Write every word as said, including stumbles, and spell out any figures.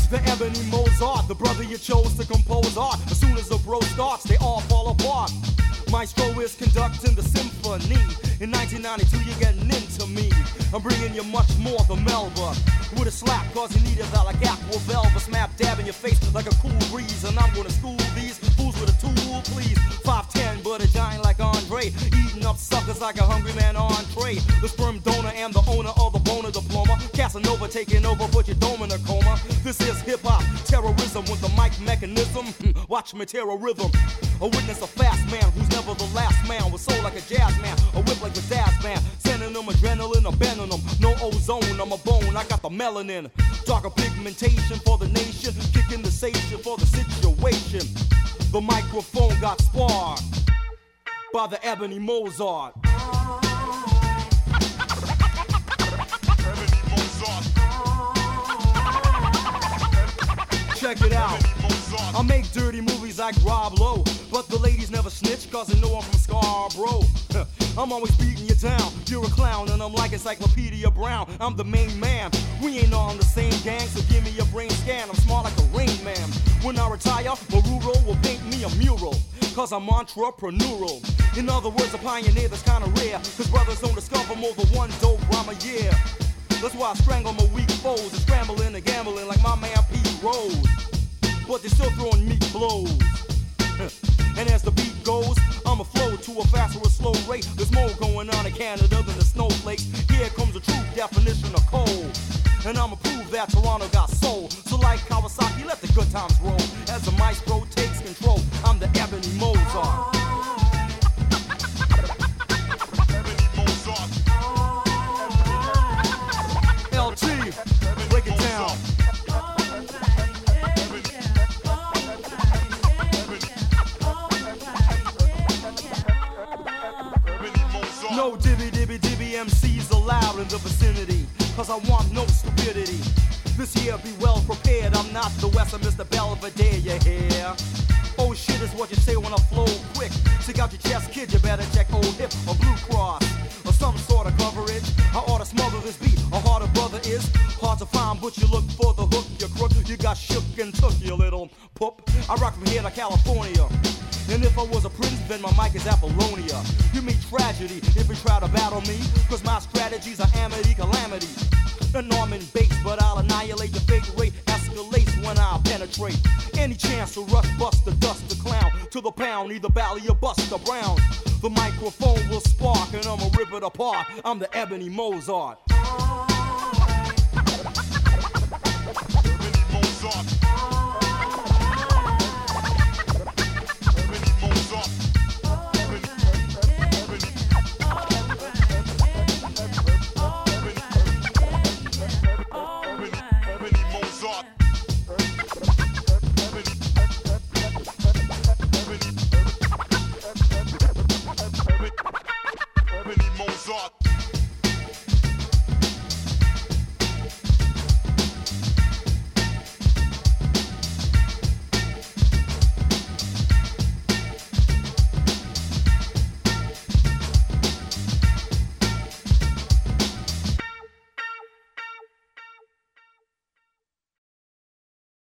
The Ebony Mozart, the brother you chose to compose art. As soon as the bro starts, they all fall apart. Maestro is conducting the symphony. In nineteen ninety-two, you're getting into me. I'm bringing you much more than Melba. With a slap, cause you need it like aqua velva. Smack dab in your face like a cool breeze. And I'm gonna school these fools with a tool, please. five ten, but a giant like Andre. Eating up suckers like a hungry man entree. The sperm donor and the owner of the boner diploma. Casanova taking over, put your dome in a coma. This is hip-hop, terrorism with the mic mechanism. Watch me tear a rhythm. A witness, a fast man who's never the last man. With soul like a jazz man, a whip like the Daz man. Sending them adrenaline, I'm bending them. No ozone, I'm a bone, I got the melanin. Darker pigmentation for the nation. Kicking the station for the situation. The microphone got sparred by the Ebony Mozart. Ebony Mozart. Check it out. I make dirty movies like Rob Lowe, but the ladies never snitch cause they know I'm from Scarborough. I'm always beating you down, you're a clown and I'm like Encyclopedia Brown. I'm the main man, we ain't on the same gang, so give me a brain scan, I'm smart like a Rain Man. When I retire, Maruro will paint me a mural, cause I'm entrepreneurial. In other words, a pioneer that's kinda rare, cause brothers don't discover more than one dope rhyme a year. That's why I strangle my weak foes and scrambling and gambling like my man P. Rose. But they're still throwing meat blows. And as the beat goes, I'ma flow to a fast or a slow rate. There's more going on in Canada than the snowflakes. Here comes the true definition of cold. And I'ma prove that Toronto got soul. So like Kawasaki, let the good times roll. As the maestro takes control, I'm the Ebony Mozart. Ebony Mozart. L T, break it down. No dibby dibby dibby M Cs allowed in the vicinity, cause I want no stupidity. This year be well prepared, I'm not the West, I'm Mister Belvedere, you hear? Oh shit is what you say when I flow quick. Stick out your chest, kid, you better check old hip or Blue Cross or some sort of coverage. I ought to smother this beat, a harder brother is hard to find, but you look for the hook, you crook. You got shook and took, you little pup. I rock from here to California. And if I was a prince, then my mic is Apollonia. You meet tragedy if you try to battle me, cause my strategies are amity calamity. The Norman Bates, but I'll annihilate your fake rate. Escalates when I penetrate. Any chance to rush, bust the dust, the clown to the pound, either Bally or Buster Brown. The microphone will spark and I'ma rip it apart. I'm the Ebony Mozart.